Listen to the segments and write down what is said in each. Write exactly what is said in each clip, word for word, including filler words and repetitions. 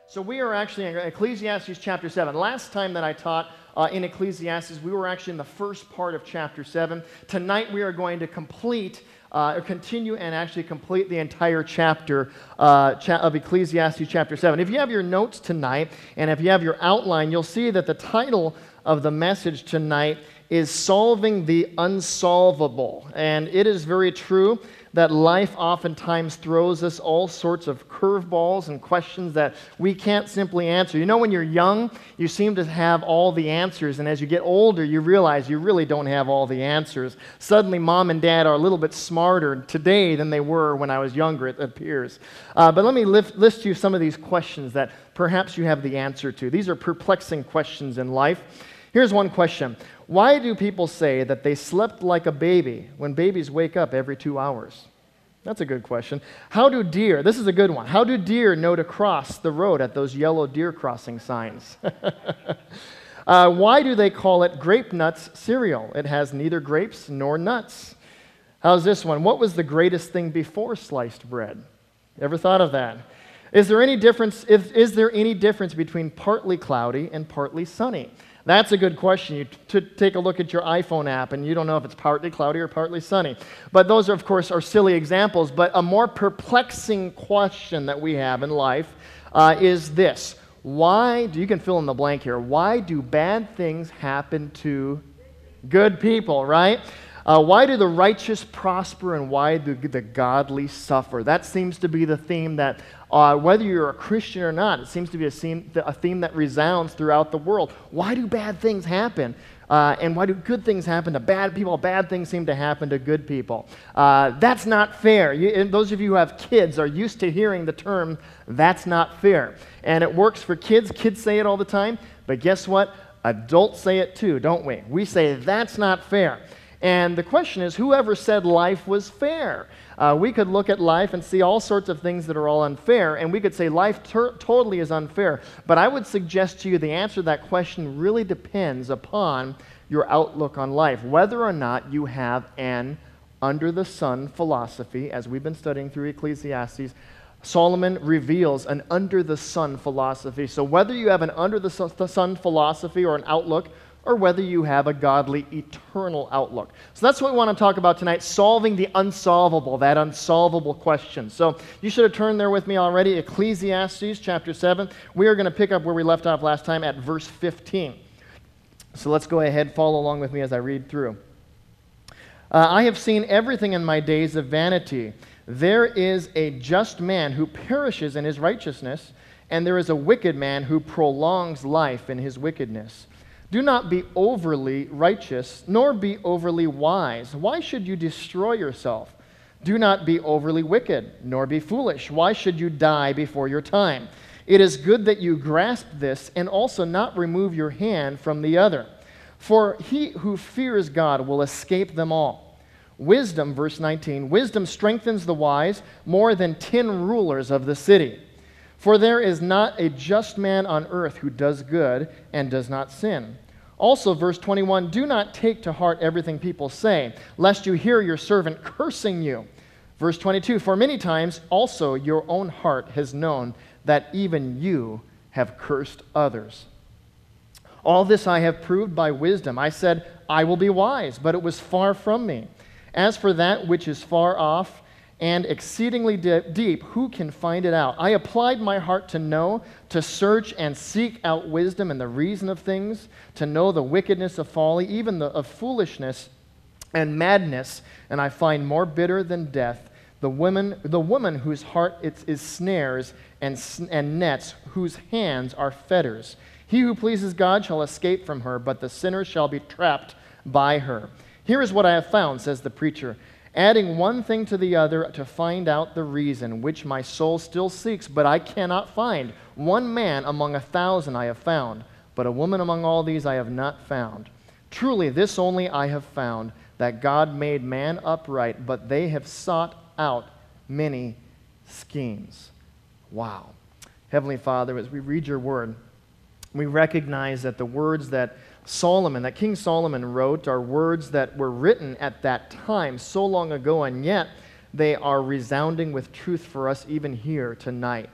So we are actually in Ecclesiastes chapter seven. Last time that I taught uh, in Ecclesiastes, we were actually in the first part of chapter seven. Tonight we are going to complete, uh, or continue and actually complete the entire chapter uh, cha- of Ecclesiastes chapter seven. If you have your notes tonight, and if you have your outline, you'll see that the title of the message tonight is Solving the Unsolvable. And it is very true that life oftentimes throws us all sorts of curveballs and questions that we can't simply answer. You know, when you're young, you seem to have all the answers, and as you get older, you realize you really don't have all the answers. Suddenly, mom and dad are a little bit smarter today than they were when I was younger, it appears. Uh, but let me lift, list you some of these questions that perhaps you have the answer to. These are perplexing questions in life. Here's one question. Why do people say that they slept like a baby when babies wake up every two hours? That's a good question. How do deer, this is a good one, how do deer know to cross the road at those yellow deer crossing signs? uh, why do they call it grape nuts cereal? It has neither grapes nor nuts. How's this one? What was the greatest thing before sliced bread? Ever thought of that? Is there any difference, if, is there any difference between partly cloudy and partly sunny? That's a good question. You t- take a look at your iPhone app, and you don't know if it's partly cloudy or partly sunny. But those, are, of course, are silly examples. But a more perplexing question that we have in life uh, is this. Why, do you can fill in the blank here, why do bad things happen to good people, right? Uh, why do the righteous prosper and why do the godly suffer? That seems to be the theme that, uh, whether you're a Christian or not, it seems to be a theme, a theme that resounds throughout the world. Why do bad things happen? Uh, and why do good things happen to bad people? Bad things seem to happen to good people. Uh, that's not fair. You, and those of you who have kids are used to hearing the term, that's not fair. And it works for kids. Kids say it all the time. But guess what? Adults say it too, don't we? We say, that's not fair. And the question is, whoever said life was fair? Uh, we could look at life and see all sorts of things that are all unfair, and we could say life ter- totally is unfair. But I would suggest to you the answer to that question really depends upon your outlook on life, whether or not you have an under-the-sun philosophy, as we've been studying through Ecclesiastes. Solomon reveals an under-the-sun philosophy. So whether you have an under-the-sun philosophy or an outlook, or whether you have a godly, eternal outlook. So that's what we want to talk about tonight, solving the unsolvable, that unsolvable question. So you should have turned there with me already, Ecclesiastes chapter seven. We are going to pick up where we left off last time at verse fifteen. So let's go ahead, follow along with me as I read through. Uh, I have seen everything in my days of vanity. There is a just man who perishes in his righteousness, and there is a wicked man who prolongs life in his wickedness. Do not be overly righteous, nor be overly wise. Why should you destroy yourself? Do not be overly wicked, nor be foolish. Why should you die before your time? It is good that you grasp this, and also not remove your hand from the other. For he who fears God will escape them all. Wisdom, verse nineteen, wisdom strengthens the wise more than ten rulers of the city. For there is not a just man on earth who does good and does not sin. Also, verse twenty-one, do not take to heart everything people say, lest you hear your servant cursing you. Verse twenty-two, for many times also your own heart has known that even you have cursed others. All this I have proved by wisdom. I said, I will be wise, but it was far from me. As for that which is far off, and exceedingly deep, who can find it out? I applied my heart to know, to search and seek out wisdom and the reason of things, to know the wickedness of folly, even the, of foolishness and madness, and I find more bitter than death the woman, the woman whose heart is, is snares and, and nets, whose hands are fetters. He who pleases God shall escape from her, but the sinner shall be trapped by her. Here is what I have found, says the preacher, adding one thing to the other to find out the reason, which my soul still seeks, but I cannot find. One man among a thousand I have found, but a woman among all these I have not found. Truly, this only I have found, that God made man upright, but they have sought out many schemes. Wow. Heavenly Father, as we read your word, we recognize that the words that Solomon, that King Solomon wrote, are words that were written at that time so long ago, and yet they are resounding with truth for us even here tonight.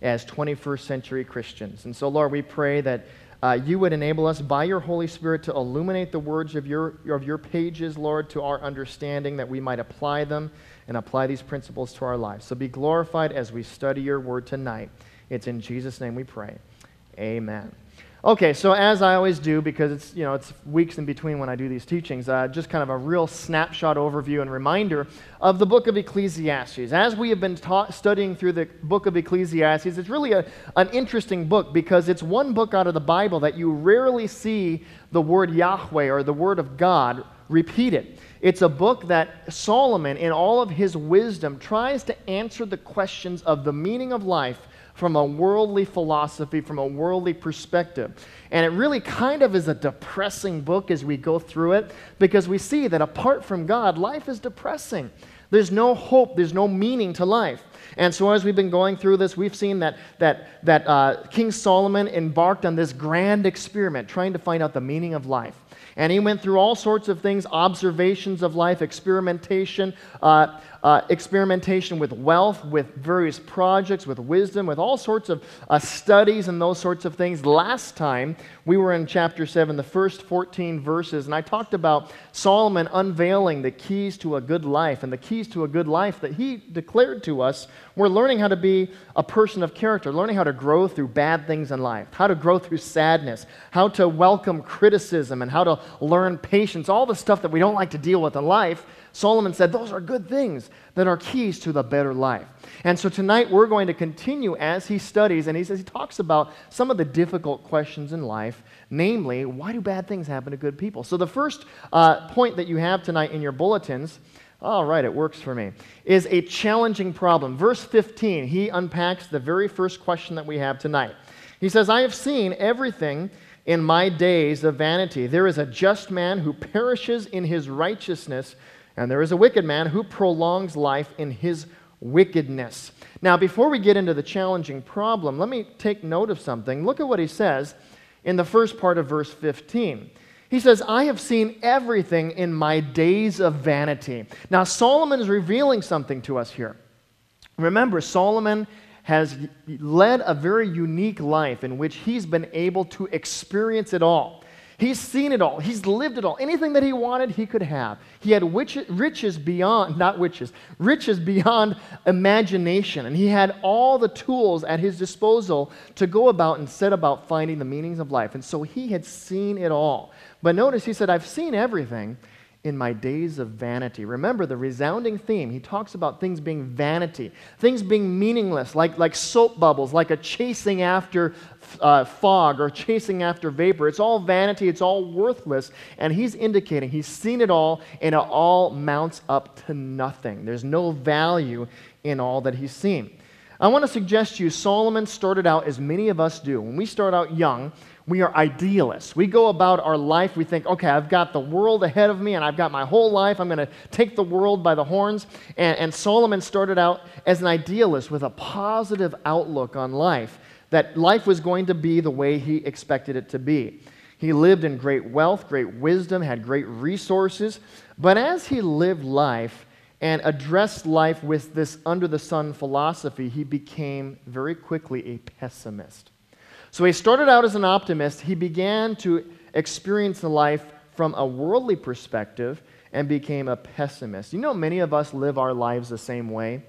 as twenty-first century Christians. And so, Lord, we pray that uh, you would enable us by your Holy Spirit to illuminate the words of your, of your pages, Lord, to our understanding, that we might apply them and apply these principles to our lives. So be glorified as we study your word tonight. It's in Jesus' name we pray. Amen. Okay, so as I always do, because it's, you know, it's weeks in between when I do these teachings, uh, just kind of a real snapshot overview and reminder of the book of Ecclesiastes. As we have been taught, studying through the book of Ecclesiastes, it's really a, an interesting book because it's one book out of the Bible that you rarely see the word Yahweh or the word of God repeated. It's a book that Solomon, in all of his wisdom, tries to answer the questions of the meaning of life from a worldly philosophy, from a worldly perspective. And it really kind of is a depressing book as we go through it, because we see that apart from God, life is depressing. There's no hope, there's no meaning to life. And so as we've been going through this, we've seen that, that, that uh, King Solomon embarked on this grand experiment, trying to find out the meaning of life. And he went through all sorts of things, observations of life, experimentation, uh, uh, experimentation with wealth, with various projects, with wisdom, with all sorts of uh, studies and those sorts of things. Last time, we were in chapter seven, the first fourteen verses, and I talked about Solomon unveiling the keys to a good life. And the keys to a good life that he declared to us were learning how to be a person of character, learning how to grow through bad things in life, how to grow through sadness, how to welcome criticism, and how to learn patience, all the stuff that we don't like to deal with in life. Solomon said those are good things that are keys to the better life. And so tonight we're going to continue as he studies, and he says he talks about some of the difficult questions in life, namely, why do bad things happen to good people? So the first uh, point that you have tonight in your bulletins, all right, it works for me, is a challenging problem. Verse fifteen, he unpacks the very first question that we have tonight. He says, I have seen everything in my days of vanity. There is a just man who perishes in his righteousness, and there is a wicked man who prolongs life in his wickedness. Now, before we get into the challenging problem, let me take note of something. Look at what he says in the first part of verse fifteen. He says, I have seen everything in my days of vanity. Now, Solomon is revealing something to us here. Remember, Solomon has led a very unique life in which he's been able to experience it all. He's seen it all. He's lived it all. Anything that he wanted, he could have. He had riches beyond, not witches, riches beyond imagination. And he had all the tools at his disposal to go about and set about finding the meanings of life. And so he had seen it all. But notice he said, I've seen everything in my days of vanity. Remember the resounding theme. He talks about things being vanity, things being meaningless, like, like soap bubbles, like a chasing after uh, fog or chasing after vapor. It's all vanity, it's all worthless, and he's indicating he's seen it all, and it all mounts up to nothing. There's no value in all that he's seen. I want to suggest to you, Solomon started out as many of us do. When we start out young, we are idealists. We go about our life, we think, okay, I've got the world ahead of me and I've got my whole life. I'm going to take the world by the horns. And, and Solomon started out as an idealist with a positive outlook on life, that life was going to be the way he expected it to be. He lived in great wealth, great wisdom, had great resources. But as he lived life and addressed life with this under-the-sun philosophy, he became very quickly a pessimist. So he started out as an optimist. He began to experience life from a worldly perspective and became a pessimist. You know, many of us live our lives the same way.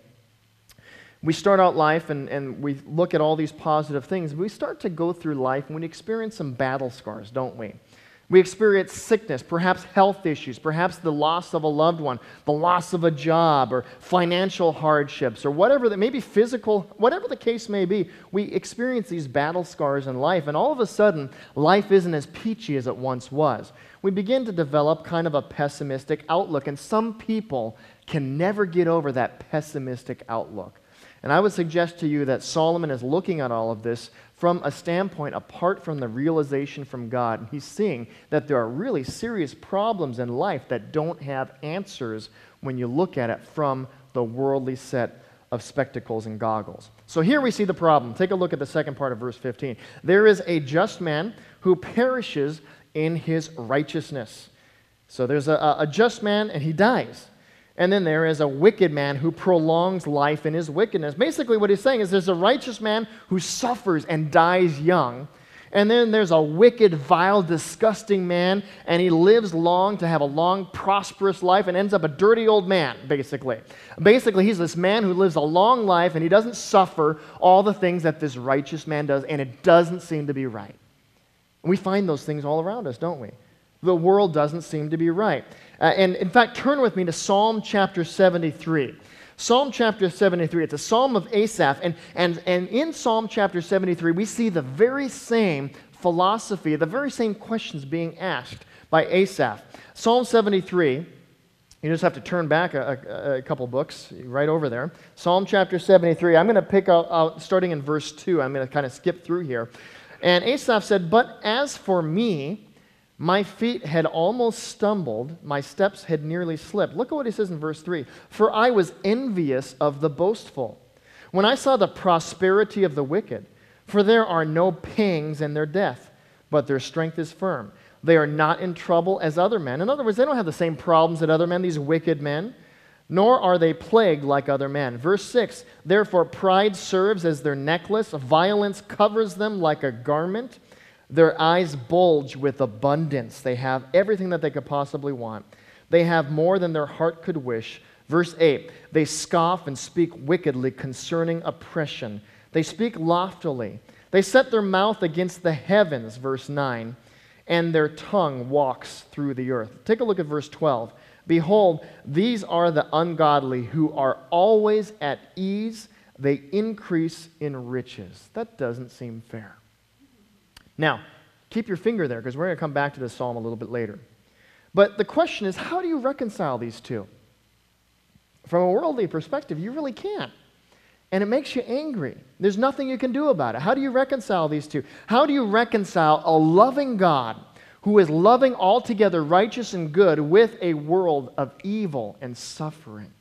We start out life and, and we look at all these positive things. We start to go through life and we experience some battle scars, don't we? We experience sickness, perhaps health issues, perhaps the loss of a loved one, the loss of a job, or financial hardships, or whatever that, maybe physical, whatever the case may be. We experience these battle scars in life, and all of a sudden, life isn't as peachy as it once was. We begin to develop kind of a pessimistic outlook, and some people can never get over that pessimistic outlook. And I would suggest to you that Solomon is looking at all of this from a standpoint apart from the realization from God. And he's seeing that there are really serious problems in life that don't have answers when you look at it from the worldly set of spectacles and goggles. So here we see the problem. Take a look at the second part of verse fifteen. There is a just man who perishes in his righteousness. So there's a, a just man and he dies. And then there is a wicked man who prolongs life in his wickedness. Basically, what he's saying is there's a righteous man who suffers and dies young. And then there's a wicked, vile, disgusting man, and he lives long to have a long, prosperous life and ends up a dirty old man, basically. Basically, he's this man who lives a long life, and he doesn't suffer all the things that this righteous man does, and it doesn't seem to be right. And we find those things all around us, don't we? The world doesn't seem to be right. Uh, and in fact, turn with me to Psalm chapter seventy-three. Psalm chapter seventy-three, it's a psalm of Asaph, and, and, and in Psalm chapter seventy-three, we see the very same philosophy, the very same questions being asked by Asaph. Psalm seventy-three, you just have to turn back a, a, a couple books, right over there. Psalm chapter seventy-three, I'm going to pick out, out, starting in verse two, I'm going to kind of skip through here. And Asaph said, "But as for me, my feet had almost stumbled, my steps had nearly slipped." Look at what he says in verse three. "For I was envious of the boastful, when I saw the prosperity of the wicked. For there are no pangs in their death, but their strength is firm. They are not in trouble as other men." In other words, they don't have the same problems that other men, these wicked men, "nor are they plagued like other men." Verse six, "Therefore pride serves as their necklace, violence covers them like a garment. Their eyes bulge with abundance. They have everything that they could possibly want. They have more than their heart could wish." Verse eight, "They scoff and speak wickedly concerning oppression. They speak loftily. They set their mouth against the heavens." Verse nine, "and their tongue walks through the earth." Take a look at verse twelve. "Behold, these are the ungodly who are always at ease. They increase in riches." That doesn't seem fair. Now, keep your finger there because we're going to come back to this psalm a little bit later. But the question is, how do you reconcile these two? From a worldly perspective, you really can't. And it makes you angry. There's nothing you can do about it. How do you reconcile these two? How do you reconcile a loving God who is loving, altogether righteous and good, with a world of evil and suffering?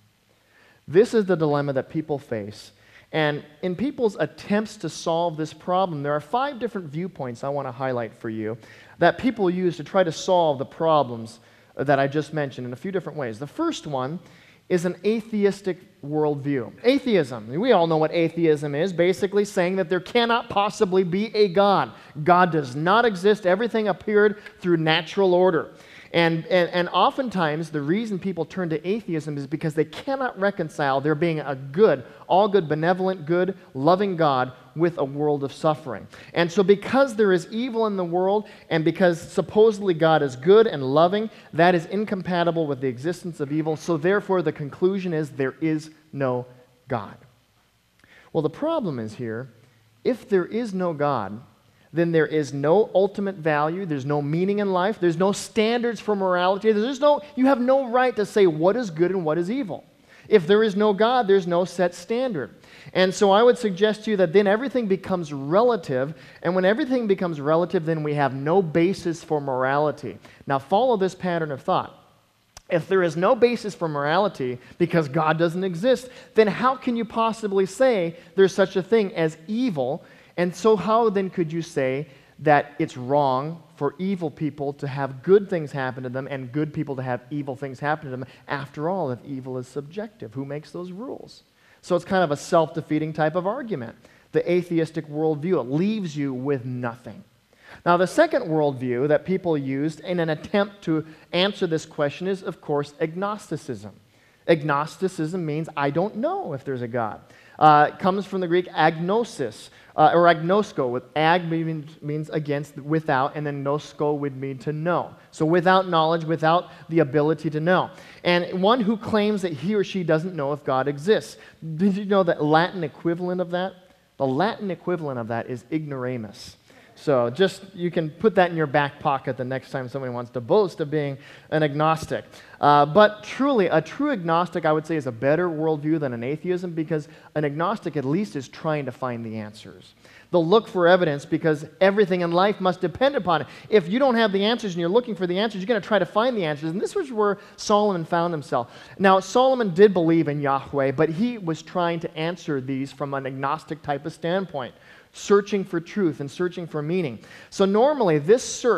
This is the dilemma that people face. And in people's attempts to solve this problem, there are five different viewpoints I want to highlight for you that people use to try to solve the problems that I just mentioned in a few different ways. The first one is an atheistic worldview. Atheism. We all know what atheism is. Basically saying that there cannot possibly be a God. God does not exist. Everything appeared through natural order. And, and, and oftentimes, the reason people turn to atheism is because they cannot reconcile there being a good, all good, benevolent, good, loving God with a world of suffering. And so because there is evil in the world, and because supposedly God is good and loving, that is incompatible with the existence of evil. So therefore, the conclusion is there is no God. Well, the problem is here, if there is no God, then there is no ultimate value, there's no meaning in life, there's no standards for morality, there's no, you have no right to say what is good and what is evil. If there is no God, there's no set standard. And so I would suggest to you that then everything becomes relative, and when everything becomes relative, then we have no basis for morality. Now follow this pattern of thought. If there is no basis for morality because God doesn't exist, then how can you possibly say there's such a thing as evil? And so how then could you say that it's wrong for evil people to have good things happen to them and good people to have evil things happen to them? After all, if evil is subjective, who makes those rules? So it's kind of a self-defeating type of argument. The atheistic worldview, it leaves you with nothing. Now, the second worldview that people used in an attempt to answer this question is, of course, agnosticism. Agnosticism means I don't know if there's a God. Uh, it comes from the Greek agnosis, uh, or agnosko. With ag means, means against, without, and then nosko would mean to know. So without knowledge, without the ability to know. And one who claims that he or she doesn't know if God exists. Did you know the Latin equivalent of that? The Latin equivalent of that is ignoramus. So just, you can put that in your back pocket the next time somebody wants to boast of being an agnostic. Uh, but truly, a true agnostic, I would say, is a better worldview than an atheism, because an agnostic at least is trying to find the answers. They'll look for evidence because everything in life must depend upon it. If you don't have the answers and you're looking for the answers, you're going to try to find the answers. And this was where Solomon found himself. Now, Solomon did believe in Yahweh, but he was trying to answer these from an agnostic type of standpoint, searching for truth and searching for meaning. So normally, this search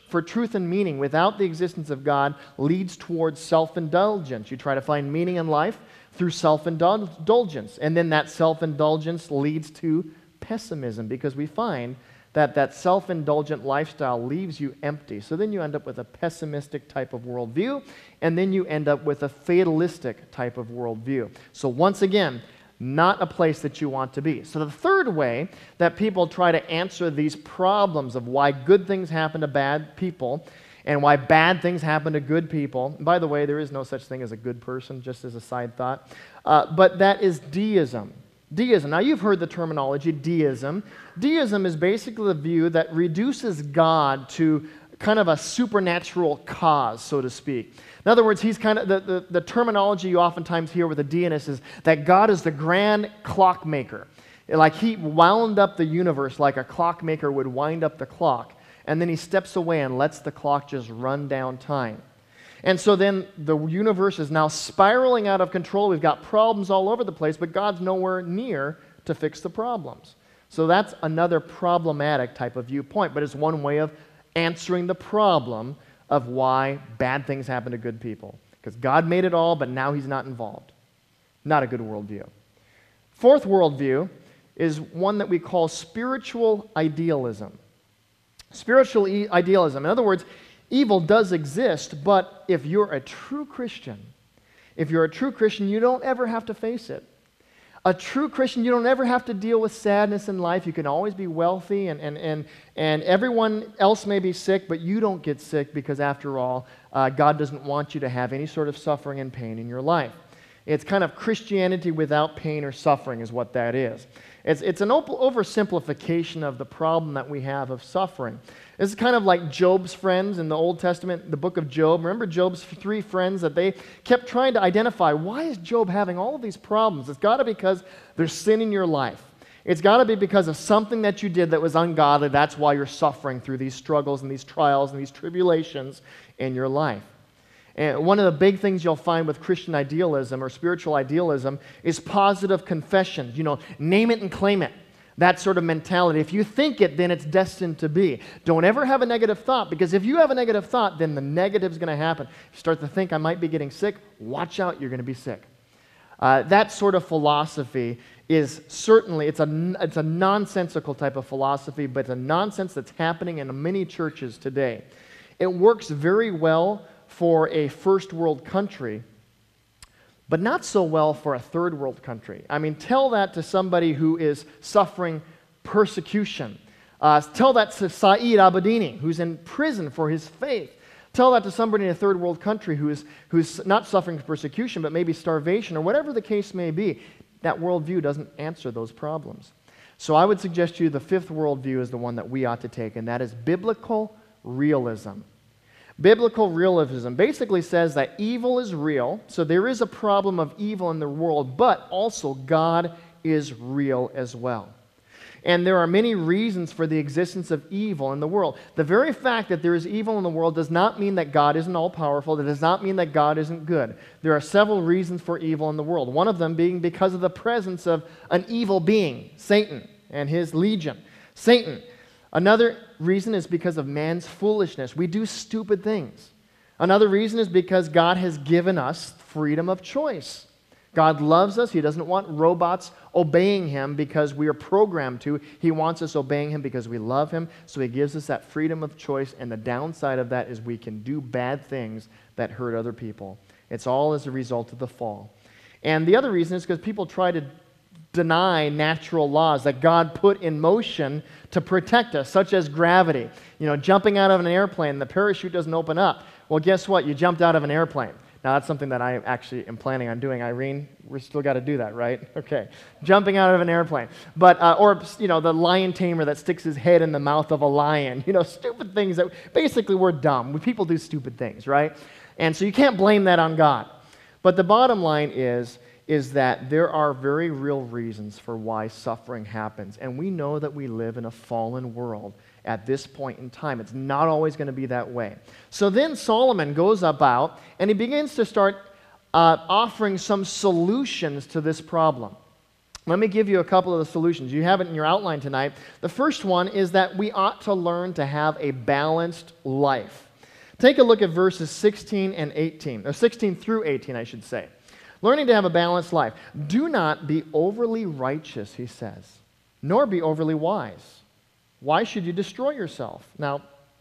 for truth and meaning without the existence of God leads towards self-indulgence. You try to find meaning in life through self-indulgence, and then that self-indulgence leads to pessimism, because we find that that self-indulgent lifestyle leaves you empty. So then you end up with a pessimistic type of worldview, and then you end up with a fatalistic type of worldview. So once again, not a place that you want to be. So the third way that people try to answer these problems of why good things happen to bad people and why bad things happen to good people. And by the way, there is no such thing as a good person, just as a side thought. Uh, but that is deism. Deism. Now, you've heard the terminology deism. Deism is basically the view that reduces God to kind of a supernatural cause, so to speak. In other words, he's kind of the, the, the terminology you oftentimes hear with a deist is that God is the grand clockmaker. Like he wound up the universe like a clockmaker would wind up the clock, and then he steps away and lets the clock just run down time. And so then the universe is now spiraling out of control. We've got problems all over the place, but God's nowhere near to fix the problems. So that's another problematic type of viewpoint, but it's one way of answering the problem of why bad things happen to good people. Because God made it all, but now he's not involved. Not a good worldview. Fourth worldview is one that we call spiritual idealism. Spiritual e- idealism. In other words, evil does exist, but if you're a true Christian, if you're a true Christian, you don't ever have to face it. A true Christian, you don't ever have to deal with sadness in life. You can always be wealthy, and, and, and, and everyone else may be sick, but you don't get sick because, after all, uh, God doesn't want you to have any sort of suffering and pain in your life. It's kind of Christianity without pain or suffering is what that is. It's, it's an op- oversimplification of the problem that we have of suffering. This is kind of like Job's friends in the Old Testament, the book of Job. Remember Job's three friends that they kept trying to identify, why is Job having all of these problems? It's got to be because there's sin in your life. It's got to be because of something that you did that was ungodly. That's why you're suffering through these struggles and these trials and these tribulations in your life. And one of the big things you'll find with Christian idealism or spiritual idealism is positive confession. You know, name it and claim it. That sort of mentality. If you think it, then it's destined to be. Don't ever have a negative thought, because if you have a negative thought, then the negative is going to happen. If you start to think, I might be getting sick, watch out, you're going to be sick. Uh, that sort of philosophy is certainly, it's a, it's a nonsensical type of philosophy, but it's a nonsense that's happening in many churches today. It works very well for a first world country, but not so well for a third world country. I mean, tell that to somebody who is suffering persecution. Uh, tell that to Saeed Abedini, who's in prison for his faith. Tell that to somebody in a third world country who is who's not suffering persecution, but maybe starvation, or whatever the case may be. That worldview doesn't answer those problems. So I would suggest to you the fifth worldview is the one that we ought to take, and that is biblical realism. Biblical realism basically says that evil is real, so there is a problem of evil in the world, but also God is real as well. And there are many reasons for the existence of evil in the world. The very fact that there is evil in the world does not mean that God isn't all-powerful. It does not mean that God isn't good. There are several reasons for evil in the world, one of them being because of the presence of an evil being, Satan and his legion. Satan. Another reason is because of man's foolishness. We do stupid things. Another reason is because God has given us freedom of choice. God loves us. He doesn't want robots obeying Him because we are programmed to. He wants us obeying Him because we love Him. So He gives us that freedom of choice, and the downside of that is we can do bad things that hurt other people. It's all as a result of the fall. And the other reason is because people try to deny natural laws that God put in motion to protect us, such as gravity. You know, jumping out of an airplane, the parachute doesn't open up. Well, guess what? You jumped out of an airplane. Now, that's something that I actually am planning on doing. Irene, we still got to do that, right? Okay. Jumping out of an airplane. But, uh, or, you know, the lion tamer that sticks his head in the mouth of a lion. You know, stupid things that, basically, we're dumb. People do stupid things, right? And so you can't blame that on God. But the bottom line is, is that there are very real reasons for why suffering happens. And we know that we live in a fallen world at this point in time. It's not always going to be that way. So then Solomon goes about and he begins to start uh, offering some solutions to this problem. Let me give you a couple of the solutions. You have it in your outline tonight. The first one is that we ought to learn to have a balanced life. Take a look at verses sixteen and eighteen, or sixteen through eighteen, I should say. Learning to have a balanced life. Do not be overly righteous, he says, nor be overly wise. Why should you destroy yourself? Now,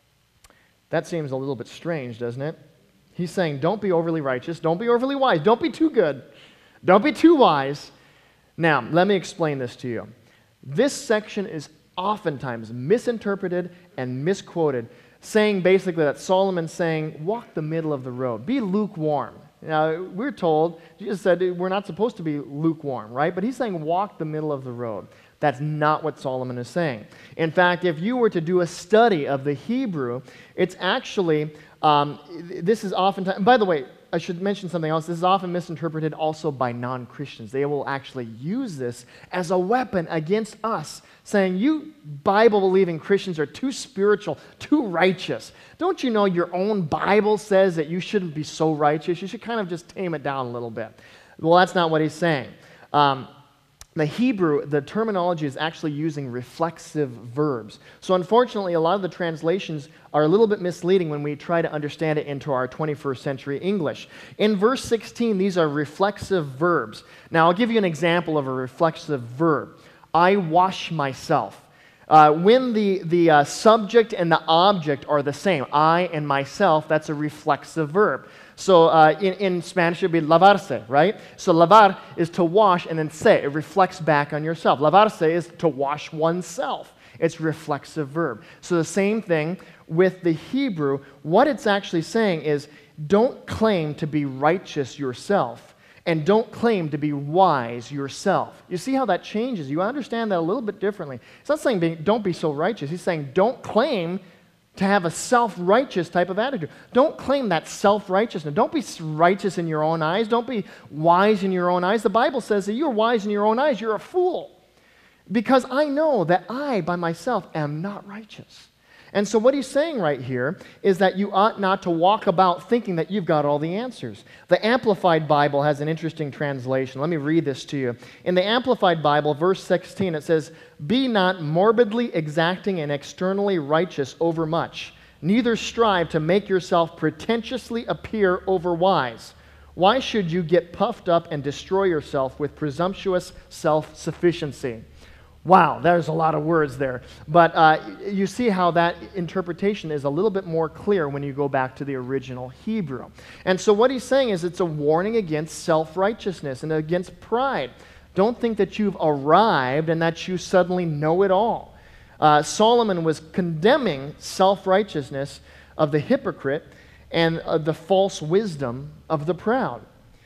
that seems a little bit strange, doesn't it? He's saying, don't be overly righteous, don't be overly wise, don't be too good, don't be too wise. Now, let me explain this to you. This section is oftentimes misinterpreted and misquoted, saying basically that Solomon's saying, walk the middle of the road, be lukewarm. Now, we're told, Jesus said we're not supposed to be lukewarm, right? But he's saying walk the middle of the road. That's not what Solomon is saying. In fact, if you were to do a study of the Hebrew, it's actually, um, this is oftentimes, by the way, I should mention something else. This is often misinterpreted also by non-Christians. They will actually use this as a weapon against us, saying, you Bible-believing Christians are too spiritual, too righteous. Don't you know your own Bible says that you shouldn't be so righteous? You should kind of just tame it down a little bit. Well, that's not what he's saying. Um, The Hebrew, the terminology is actually using reflexive verbs. So unfortunately, a lot of the translations are a little bit misleading when we try to understand it into our twenty-first century English. In verse sixteen, these are reflexive verbs. Now, I'll give you an example of a reflexive verb. I wash myself. Uh, when the, the uh, subject and the object are the same, I and myself, that's a reflexive verb. So uh, in, in Spanish, it would be lavarse, right? So lavar is to wash, and then se, it reflects back on yourself. Lavarse is to wash oneself. It's reflexive verb. So the same thing with the Hebrew. What it's actually saying is, don't claim to be righteous yourself, and don't claim to be wise yourself. You see how that changes? You understand that a little bit differently. It's not saying be, don't be so righteous. He's saying don't claim to have a self-righteous type of attitude. Don't claim that self-righteousness. Don't be righteous in your own eyes. Don't be wise in your own eyes. The Bible says that you're wise in your own eyes. You're a fool. Because I know that I, by myself, am not righteous. And so what he's saying right here is that you ought not to walk about thinking that you've got all the answers. The Amplified Bible has an interesting translation. Let me read this to you. In the Amplified Bible, verse sixteen, it says, be not morbidly exacting and externally righteous overmuch, neither strive to make yourself pretentiously appear overwise. Why should you get puffed up and destroy yourself with presumptuous self-sufficiency? Wow, there's a lot of words there. But uh, you see how that interpretation is a little bit more clear when you go back to the original Hebrew. And so what he's saying is it's a warning against self-righteousness and against pride. Don't think that you've arrived and that you suddenly know it all. Uh, Solomon was condemning self-righteousness of the hypocrite and uh, the false wisdom of the proud.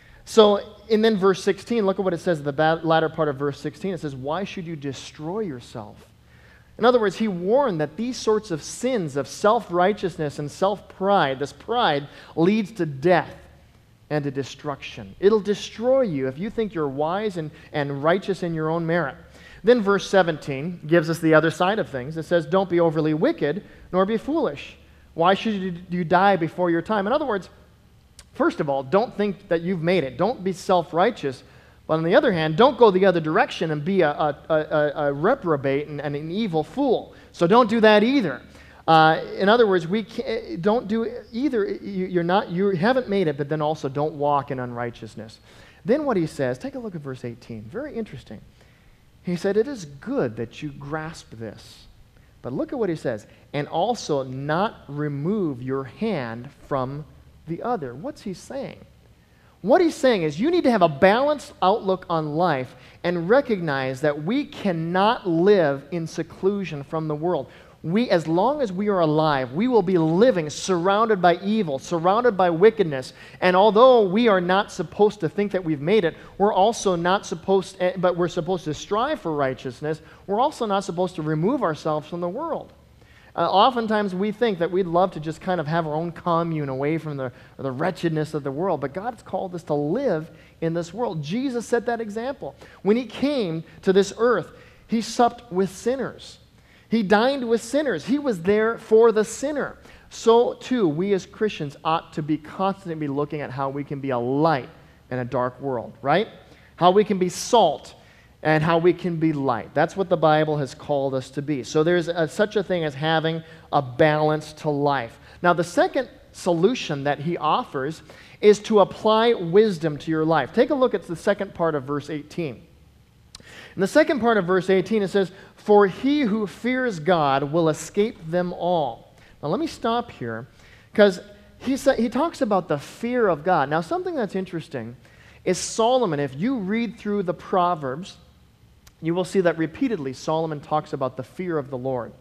So, and then verse sixteen, look at what it says at the latter part of verse sixteen. It says, why should you destroy yourself? In other words, he warned that these sorts of sins of self-righteousness and self-pride, this pride, leads to death and to destruction. It'll destroy you if you think you're wise and, and righteous in your own merit. Then verse seventeen gives us the other side of things. It says, don't be overly wicked, nor be foolish. Why should you, you die before your time? In other words, first of all, don't think that you've made it. Don't be self-righteous. But on the other hand, don't go the other direction and be a, a, a, a reprobate and, and an evil fool. So don't do that either. Uh, in other words, we can't, don't do either. You, you're not, you haven't made it, but then also don't walk in unrighteousness. Then what he says, take a look at verse eighteen. Very interesting. He said, it is good that you grasp this. But look at what he says. And also not remove your hand from the other. What's he saying? What he's saying is you need to have a balanced outlook on life and recognize that we cannot live in seclusion from the world. We, as long as we are alive, we will be living surrounded by evil, surrounded by wickedness. And although we are not supposed to think that we've made it, we're also not supposed, but we're supposed to strive for righteousness. We're also not supposed to remove ourselves from the world. Uh, oftentimes we think that we'd love to just kind of have our own commune away from the, the wretchedness of the world, but God's called us to live in this world. Jesus set that example. When he came to this earth, he supped with sinners. He dined with sinners. He was there for the sinner. So too, we as Christians ought to be constantly looking at how we can be a light in a dark world, right? How we can be salt and how we can be light. That's what the Bible has called us to be. So there's a, such a thing as having a balance to life. Now, the second solution that he offers is to apply wisdom to your life. Take a look at the second part of verse eighteen. In the second part of verse eighteen, it says, "For he who fears God will escape them all." Now, let me stop here, because he, sa- he talks about the fear of God. Now, something that's interesting is Solomon. If you read through the Proverbs, you will see that repeatedly Solomon talks about the fear of the Lord.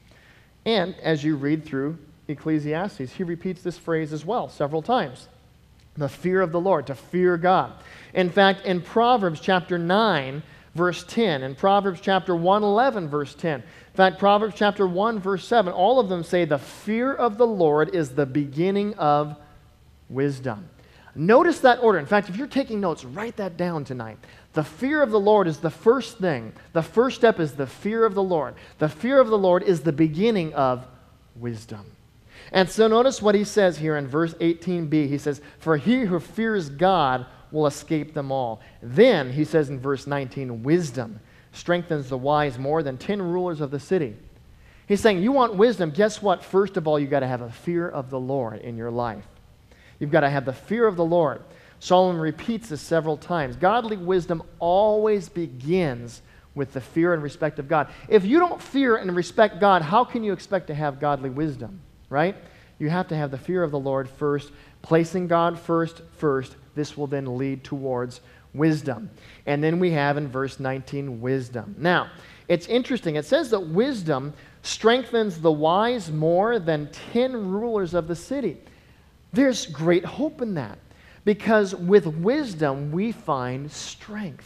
And as you read through Ecclesiastes, he repeats this phrase as well several times. The fear of the Lord, to fear God. In fact, in Proverbs chapter nine, verse ten, and Proverbs chapter one eleven, verse ten, in fact, Proverbs chapter one, verse seven, all of them say the fear of the Lord is the beginning of wisdom. Notice that order. In fact, if you're taking notes, write that down tonight. The fear of the Lord is the first thing. The first step is the fear of the Lord. The fear of the Lord is the beginning of wisdom. And so notice what he says here in verse eighteen b. He says, "For he who fears God will escape them all." Then, he says in verse nineteen, "Wisdom strengthens the wise more than ten rulers of the city." He's saying, you want wisdom, guess what? First of all, you've got to have a fear of the Lord in your life. You've got to have the fear of the Lord. Solomon repeats this several times. Godly wisdom always begins with the fear and respect of God. If you don't fear and respect God, how can you expect to have godly wisdom, right? You have to have the fear of the Lord first, placing God first, first. This will then lead towards wisdom. And then we have in verse nineteen, wisdom. Now, it's interesting. It says that wisdom strengthens the wise more than ten rulers of the city. There's great hope in that, because with wisdom we find strength.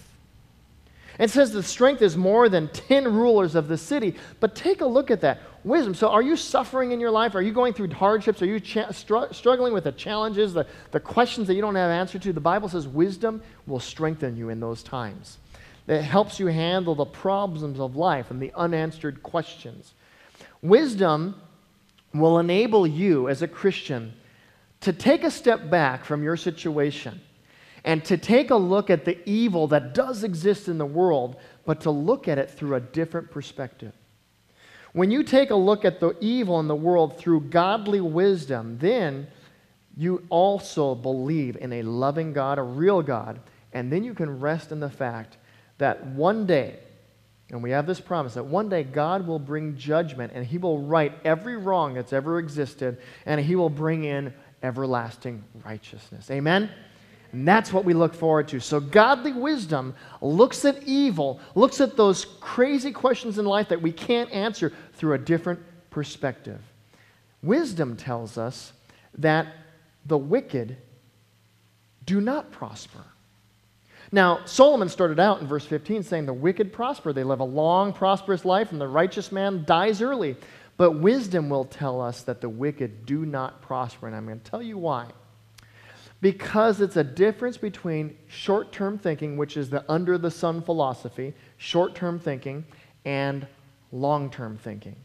It says the strength is more than ten rulers of the city. But take a look at that. Wisdom. So are you suffering in your life? Are you going through hardships? Are you cha- str- struggling with the challenges, the, the questions that you don't have answer to? The Bible says wisdom will strengthen you in those times. It helps you handle the problems of life and the unanswered questions. Wisdom will enable you as a Christian to take a step back from your situation and to take a look at the evil that does exist in the world, but to look at it through a different perspective. When you take a look at the evil in the world through godly wisdom, then you also believe in a loving God, a real God, and then you can rest in the fact that one day, and we have this promise, that one day God will bring judgment and He will right every wrong that's ever existed, and He will bring in everlasting righteousness. Amen? And that's what we look forward to. So godly wisdom looks at evil, looks at those crazy questions in life that we can't answer through a different perspective. Wisdom tells us that the wicked do not prosper. Now, Solomon started out in verse fifteen saying the wicked prosper. They live a long, prosperous life, and the righteous man dies early. But wisdom will tell us that the wicked do not prosper, and I'm going to tell you why. Because it's a difference between short-term thinking, which is the under-the-sun philosophy, short-term thinking, and long-term thinking.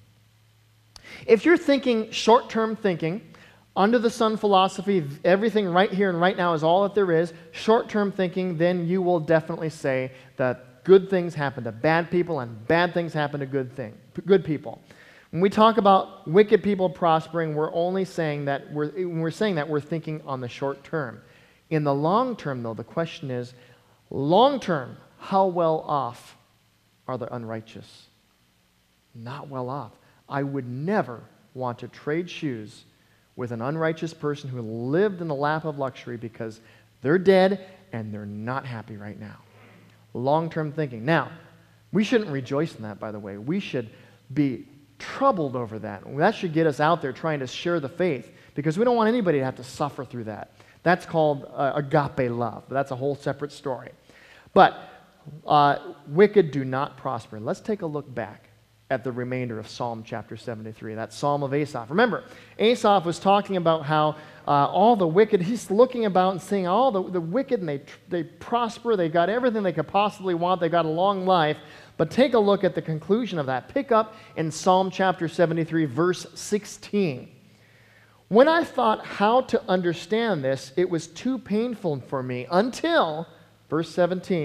If you're thinking short-term thinking, under-the-sun philosophy, everything right here and right now is all that there is, short-term thinking, then you will definitely say that good things happen to bad people and bad things happen to good, thing, good people. When we talk about wicked people prospering, we're only saying that we're, when we're saying that we're thinking on the short term. In the long term, though, the question is, long term, how well off are the unrighteous? Not well off. I would never want to trade shoes with an unrighteous person who lived in the lap of luxury, because they're dead and they're not happy right now. Long-term thinking. Now, we shouldn't rejoice in that, by the way. We should be troubled over that. That should get us out there trying to share the faith, because we don't want anybody to have to suffer through that. That's called uh, agape love. But that's a whole separate story. But uh, wicked do not prosper. Let's take a look back at the remainder of Psalm chapter seventy-three, that Psalm of Asaph. Remember, Asaph was talking about how uh, all the wicked, he's looking about and seeing all the, the wicked, and they, they prosper, they got everything they could possibly want, they got a long life. But take a look at the conclusion of that. Pick up in Psalm chapter seventy-three, verse sixteen. When I thought how to understand this, it was too painful for me until, verse seventeen,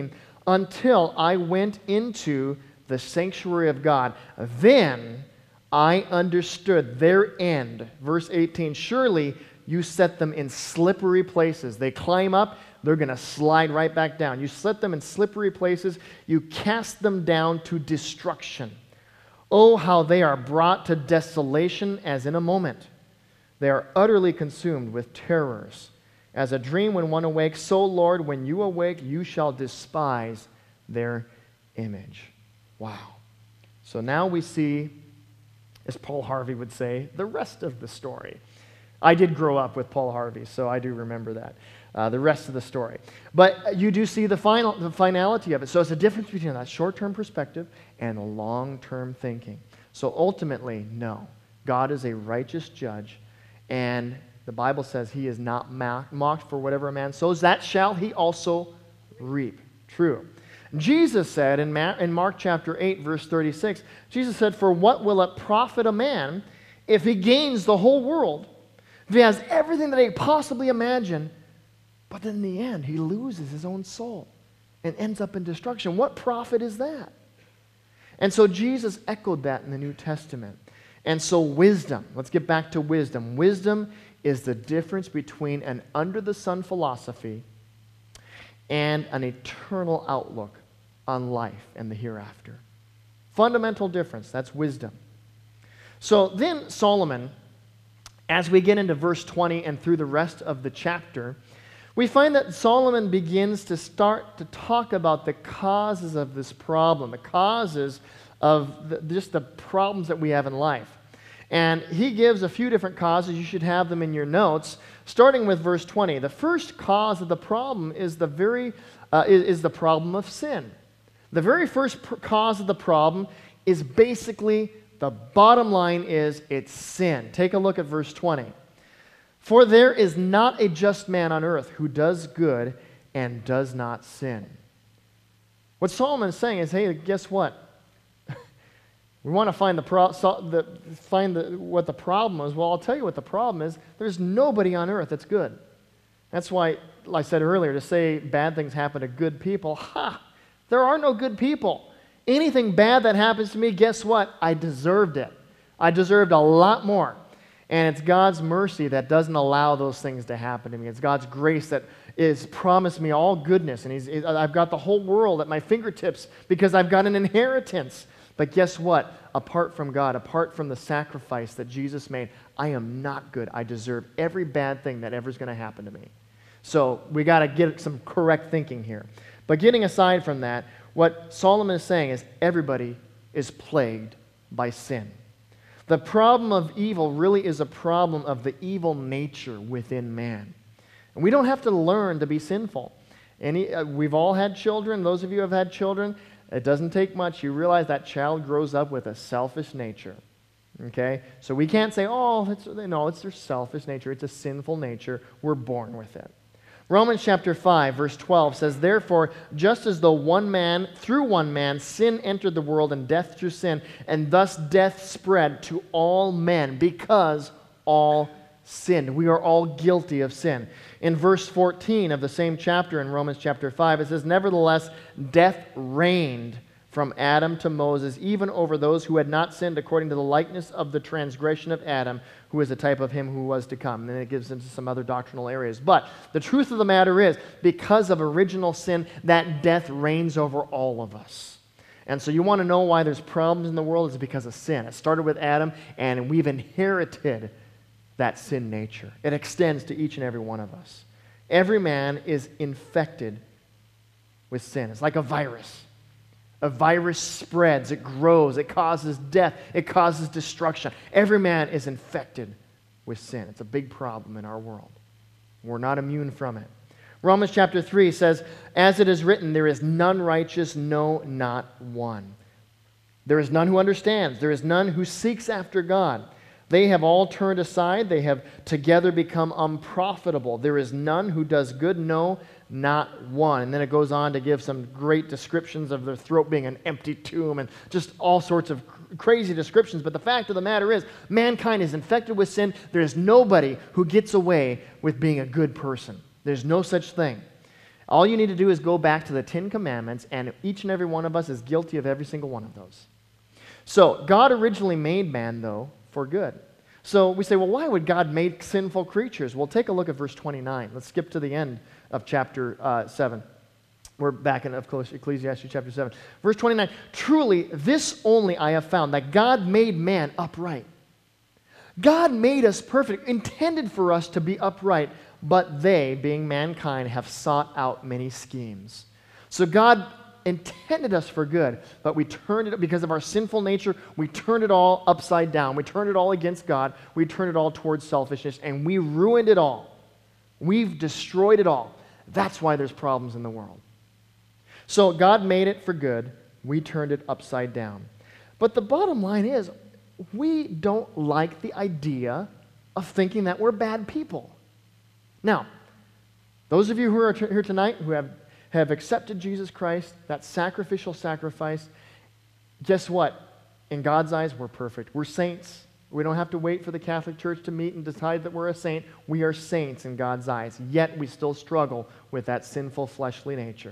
until I went into the sanctuary of God. Then I understood their end. Verse eighteen, surely you set them in slippery places. They climb up, they're going to slide right back down. You set them in slippery places. You cast them down to destruction. Oh, how they are brought to desolation as in a moment. They are utterly consumed with terrors. As a dream when one awakes, so, Lord, when you awake, you shall despise their image. Wow. So now we see, as Paul Harvey would say, the rest of the story. I did grow up with Paul Harvey, so I do remember that, uh, the rest of the story. But you do see the final, the finality of it. So it's a difference between that short-term perspective and long-term thinking. So ultimately, no. God is a righteous judge, and the Bible says he is not mocked, for whatever a man sows, that shall he also reap. True. Jesus said in Mark chapter eight, verse thirty-six, Jesus said, for what will it profit a man if he gains the whole world? If he has everything that he could possibly imagine, but in the end he loses his own soul and ends up in destruction. What profit is that? And so Jesus echoed that in the New Testament. And so wisdom, let's get back to wisdom. Wisdom is the difference between an under-the-sun philosophy and an eternal outlook on life and the hereafter. Fundamental difference, that's wisdom. So then Solomon, as we get into verse twenty and through the rest of the chapter, we find that Solomon begins to start to talk about the causes of this problem, the causes of the, just the problems that we have in life. And he gives a few different causes. You should have them in your notes, starting with verse twenty. The first cause of the problem is the very uh, is, is the problem of sin. The very first pr- cause of the problem is basically, the bottom line is, it's sin. Take a look at verse twenty. For there is not a just man on earth who does good and does not sin. What Solomon is saying is, hey, guess what? We want to find the, pro- so, the find the, what the problem is. Well, I'll tell you what the problem is. There's nobody on earth that's good. That's why, like I said earlier, to say bad things happen to good people, ha! There are no good people. Anything bad that happens to me, guess what? I deserved it. I deserved a lot more. And it's God's mercy that doesn't allow those things to happen to me. It's God's grace that is promised me all goodness. And he's, I've got the whole world at my fingertips because I've got an inheritance. But guess what? Apart from God, apart from the sacrifice that Jesus made, I am not good. I deserve every bad thing that ever is going to happen to me. So we got to get some correct thinking here. But getting aside from that, what Solomon is saying is everybody is plagued by sin. The problem of evil really is a problem of the evil nature within man. And we don't have to learn to be sinful. Any, uh, we've all had children. Those of you who have had children, it doesn't take much. You realize that child grows up with a selfish nature. Okay? So we can't say, oh, it's, no, it's their selfish nature. It's a sinful nature. We're born with it. Romans chapter five, verse twelve says, therefore, just as though one man, through one man, sin entered the world, and death through sin, and thus death spread to all men, because all sinned. We are all guilty of sin. In verse fourteen of the same chapter in Romans chapter five, it says, nevertheless, death reigned from Adam to Moses, even over those who had not sinned according to the likeness of the transgression of Adam, who is a type of him who was to come. And then it gives into some other doctrinal areas. But the truth of the matter is, because of original sin, that death reigns over all of us. And so you want to know why there's problems in the world? It's because of sin. It started with Adam, and we've inherited that sin nature. It extends to each and every one of us. Every man is infected with sin. It's like a virus. A virus spreads, it grows, it causes death, it causes destruction. Every man is infected with sin. It's a big problem in our world. We're not immune from it. Romans chapter three says, as it is written, there is none righteous, no, not one. There is none who understands. There is none who seeks after God. They have all turned aside. They have together become unprofitable. There is none who does good, no, not one. And then it goes on to give some great descriptions of their throat being an empty tomb and just all sorts of crazy descriptions. But the fact of the matter is, mankind is infected with sin. There is nobody who gets away with being a good person. There's no such thing. All you need to do is go back to the Ten Commandments, and each and every one of us is guilty of every single one of those. So God originally made man, though, for good. So we say, well, why would God make sinful creatures? Well, take a look at verse twenty-nine. Let's skip to the end of chapter uh, seven. We're back in of course, Ecclesiastes chapter seven. Verse twenty-nine, truly this only I have found, that God made man upright. God made us perfect, intended for us to be upright, but they, being mankind, have sought out many schemes. So God intended us for good, but we turned it, because of our sinful nature, we turned it all upside down. We turned it all against God. We turned it all towards selfishness, and we ruined it all. We've destroyed it all. That's why there's problems in the world. So God made it for good. We turned it upside down. But the bottom line is, we don't like the idea of thinking that we're bad people. Now, those of you who are t- here tonight who have, have accepted Jesus Christ, that sacrificial sacrifice, guess what? In God's eyes, we're perfect. We're saints. We don't have to wait for the Catholic Church to meet and decide that we're a saint. We are saints in God's eyes, yet we still struggle with that sinful fleshly nature.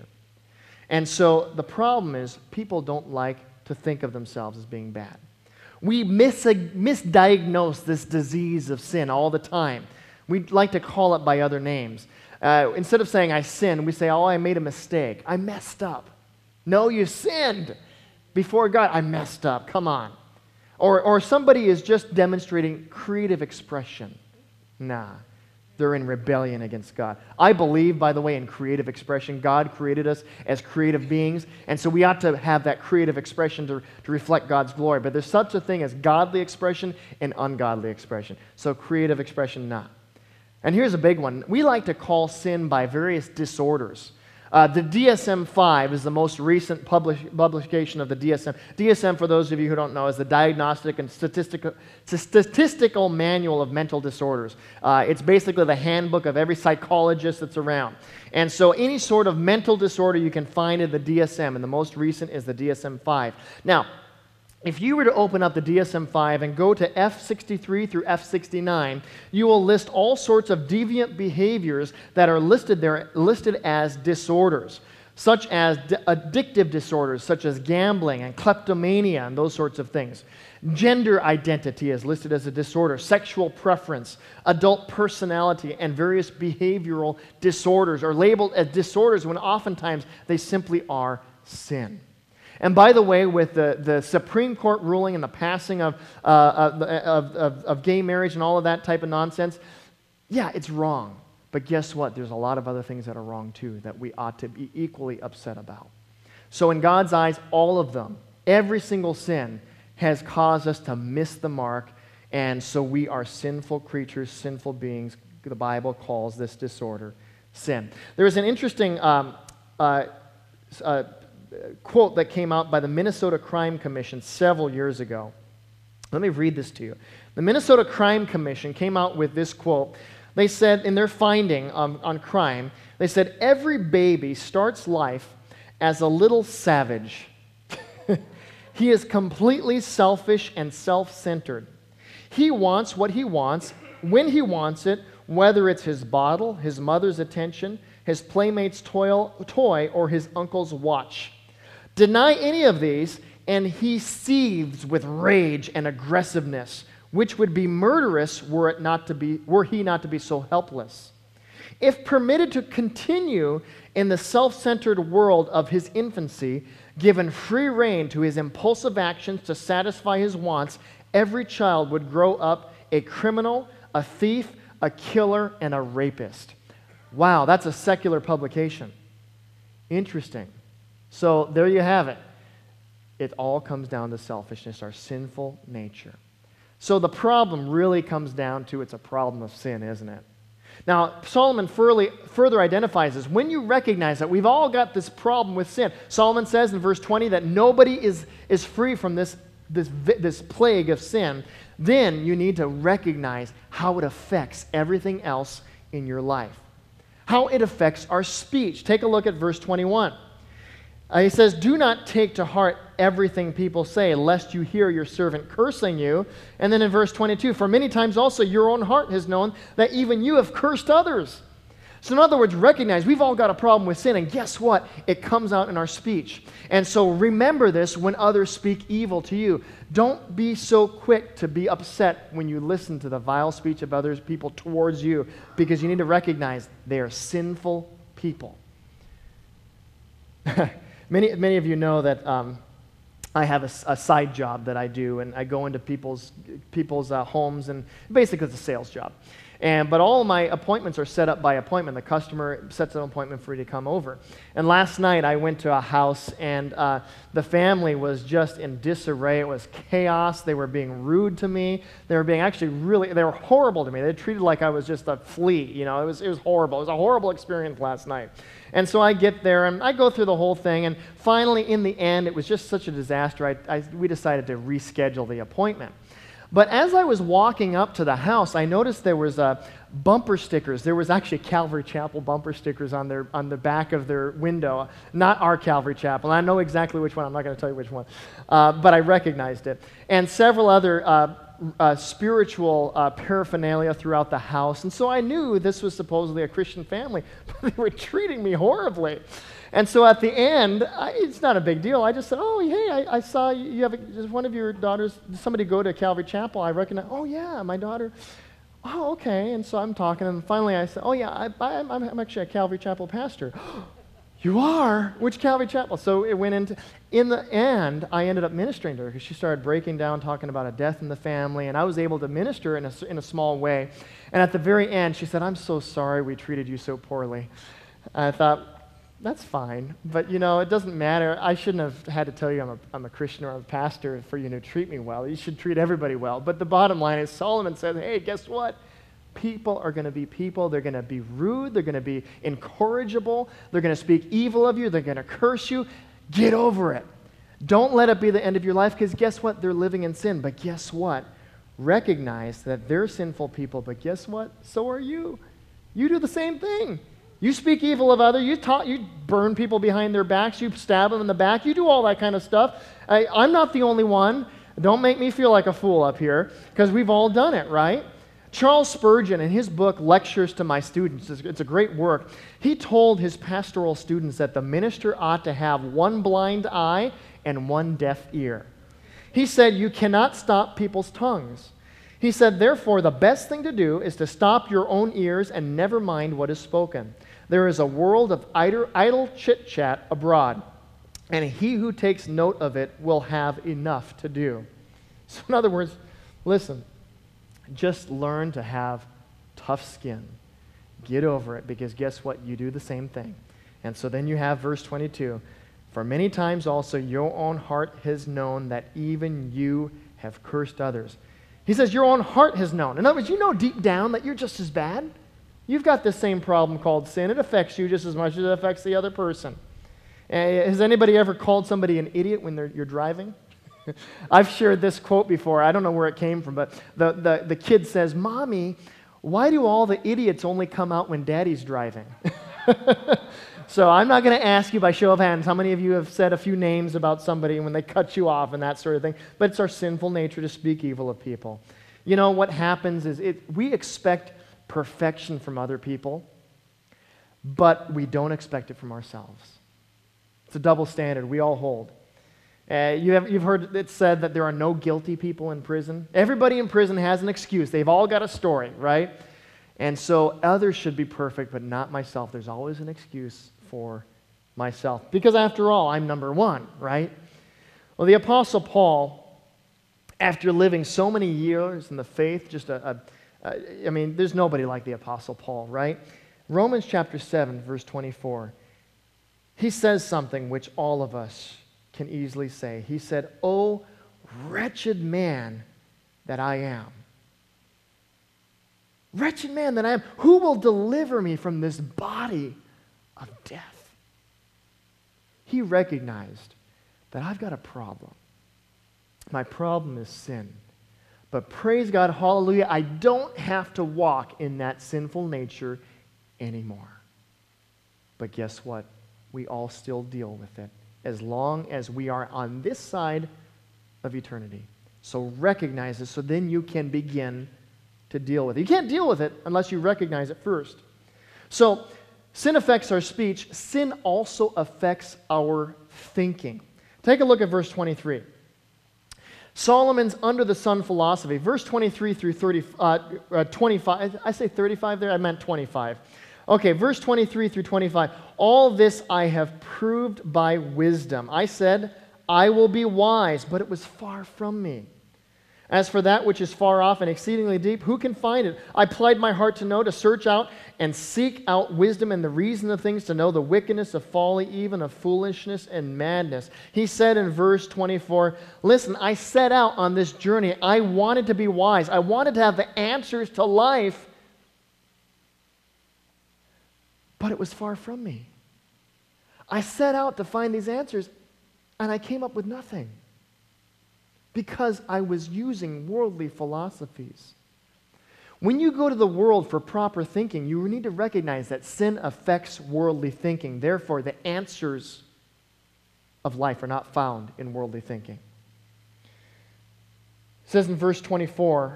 And so the problem is people don't like to think of themselves as being bad. We mis- misdiagnose this disease of sin all the time. We like to call it by other names. Uh, instead of saying I sinned, we say, oh, I made a mistake. I messed up. No, you sinned before God. I messed up. Come on. Or, or somebody is just demonstrating creative expression. Nah. They're in rebellion against God. I believe, by the way, in creative expression. God created us as creative beings, and so we ought to have that creative expression to, to reflect God's glory. But there's such a thing as godly expression and ungodly expression. So creative expression, not. And here's a big one. We like to call sin by various disorders. Uh, the D S M five is the most recent publish, publication of the D S M. D S M, for those of you who don't know, is the Diagnostic and Statistical, Statistical Manual of Mental Disorders. Uh, it's basically the handbook of every psychologist that's around. And so any sort of mental disorder you can find in the D S M, and the most recent is the D S M five. Now, if you were to open up the D S M five and go to F sixty-three through F sixty-nine, you will list all sorts of deviant behaviors that are listed there, listed as disorders, such as d- addictive disorders, such as gambling and kleptomania and those sorts of things. Gender identity is listed as a disorder, sexual preference, adult personality, and various behavioral disorders are labeled as disorders when oftentimes they simply are sin. And by the way, with the, the Supreme Court ruling and the passing of, uh, of, of, of gay marriage and all of that type of nonsense, yeah, it's wrong. But guess what? There's a lot of other things that are wrong too that we ought to be equally upset about. So in God's eyes, all of them, every single sin has caused us to miss the mark, and so we are sinful creatures, sinful beings. The Bible calls this disorder sin. There is an interesting um, uh, uh, quote that came out by the Minnesota Crime Commission several years ago. Let me read this to you. The Minnesota Crime Commission came out with this quote. They said in their finding on, on crime, they said, every baby starts life as a little savage. He is completely selfish and self-centered. He wants what he wants, when he wants it, whether it's his bottle, his mother's attention, his playmate's toy, toy, or his uncle's watch. Deny any of these, and he seethes with rage and aggressiveness, which would be murderous were it not to be, were he not to be so helpless. If permitted to continue in the self-centered world of his infancy, given free rein to his impulsive actions to satisfy his wants, every child would grow up a criminal, a thief, a killer, and a rapist. Wow, that's a secular publication. Interesting. So there you have it. It all comes down to selfishness, our sinful nature. So the problem really comes down to it's a problem of sin, isn't it? Now, Solomon further identifies this. When you recognize that we've all got this problem with sin, Solomon says in verse twenty that nobody is, is free from this, this, this plague of sin, then you need to recognize how it affects everything else in your life. How it affects our speech. Take a look at verse twenty-one. Uh, he says, do not take to heart everything people say, lest you hear your servant cursing you. And then in verse twenty-two, for many times also your own heart has known that even you have cursed others. So in other words, recognize we've all got a problem with sin, and guess what? It comes out in our speech. And so remember this when others speak evil to you. Don't be so quick to be upset when you listen to the vile speech of other people towards you, because you need to recognize they are sinful people. many, many of you know that um, I have a, a side job that I do, and I go into people's, people's uh, homes, and basically it's a sales job. And, but all of my appointments are set up by appointment. The customer sets an appointment for you to come over. And last night I went to a house, and uh, the family was just in disarray. It was chaos. They were being rude to me. They were being actually really, they were horrible to me. They treated like I was just a flea. You know, it was, it was horrible. It was a horrible experience last night. And so I get there, and I go through the whole thing, and finally, in the end, it was just such a disaster, I, I, we decided to reschedule the appointment. But as I was walking up to the house, I noticed there was uh, bumper stickers. There was actually Calvary Chapel bumper stickers on their on the back of their window. Not our Calvary Chapel. I know exactly which one. I'm not going to tell you which one. Uh, but I recognized it. And several other uh, uh, spiritual uh, paraphernalia throughout the house. And so I knew this was supposedly a Christian family. But they were treating me horribly. And so at the end, I, it's not a big deal. I just said, oh, hey, I, I saw you, you have a, just one of your daughters, did somebody go to Calvary Chapel? I recognize, oh, yeah, my daughter. Oh, okay. And so I'm talking, and finally I said, oh, yeah, I, I, I'm, I'm actually a Calvary Chapel pastor. You are? Which Calvary Chapel? So it went into, in the end, I ended up ministering to her because she started breaking down, talking about a death in the family, and I was able to minister in a, in a small way. And at the very end, she said, I'm so sorry we treated you so poorly. And I thought, that's fine, but you know, it doesn't matter. I shouldn't have had to tell you I'm a, I'm a Christian or I'm a pastor for you to treat me well. You should treat everybody well. But the bottom line is Solomon says, hey, guess what? People are going to be people. They're going to be rude. They're going to be incorrigible. They're going to speak evil of you. They're going to curse you. Get over it. Don't let it be the end of your life, because guess what? They're living in sin. But guess what? Recognize that they're sinful people, but guess what? So are you. You do the same thing. You speak evil of others. You talk, you burn people behind their backs. You stab them in the back. You do all that kind of stuff. I, I'm not the only one. Don't make me feel like a fool up here, because we've all done it, right? Charles Spurgeon, in his book, Lectures to My Students, it's a great work, he told his pastoral students that the minister ought to have one blind eye and one deaf ear. He said, you cannot stop people's tongues. He said, therefore, the best thing to do is to stop your own ears and never mind what is spoken. There is a world of idle, idle chit-chat abroad, and he who takes note of it will have enough to do. So in other words, listen, just learn to have tough skin. Get over it, because guess what? You do the same thing. And so then you have verse twenty-two. For many times also your own heart has known that even you have cursed others. He says your own heart has known. In other words, you know deep down that you're just as bad. You've got this same problem called sin. It affects you just as much as it affects the other person. Uh, has anybody ever called somebody an idiot when they're, you're driving? I've shared this quote before. I don't know where it came from, but the, the, the kid says, Mommy, why do all the idiots only come out when Daddy's driving? So I'm not going to ask you by show of hands how many of you have said a few names about somebody when they cut you off and that sort of thing, but it's our sinful nature to speak evil of people. You know, what happens is it, we expect perfection from other people, but we don't expect it from ourselves. It's a double standard we all hold. Uh, you have, you've heard it said that there are no guilty people in prison. Everybody in prison has an excuse. They've all got a story, right? And so others should be perfect, but not myself. There's always an excuse for myself. Because after all, I'm number one, right? Well, the Apostle Paul, after living so many years in the faith, just a, a Uh, I mean, there's nobody like the Apostle Paul, right? Romans chapter seven, verse twenty-four. He says something which all of us can easily say. He said, "O wretched man that I am." Wretched man that I am. Who will deliver me from this body of death? He recognized that I've got a problem. My problem is sin. But praise God, hallelujah, I don't have to walk in that sinful nature anymore. But guess what? We all still deal with it as long as we are on this side of eternity. So recognize it so then you can begin to deal with it. You can't deal with it unless you recognize it first. So, sin affects our speech. Sin also affects our thinking. Take a look at verse twenty-three. Solomon's under the sun philosophy. Verse twenty-three through thirty, uh, uh, twenty-five. I say thirty-five there? I meant twenty-five. Okay, verse twenty-three through twenty-five. All this I have proved by wisdom. I said, I will be wise, but it was far from me. As for that which is far off and exceedingly deep, who can find it? I plied my heart to know, to search out and seek out wisdom and the reason of things, to know the wickedness of folly, even of foolishness and madness. He said in verse twenty-four, listen, I set out on this journey. I wanted to be wise. I wanted to have the answers to life, but it was far from me. I set out to find these answers, and I came up with nothing because I was using worldly philosophies. When you go to the world for proper thinking, you need to recognize that sin affects worldly thinking. Therefore, the answers of life are not found in worldly thinking. It says in verse twenty-four,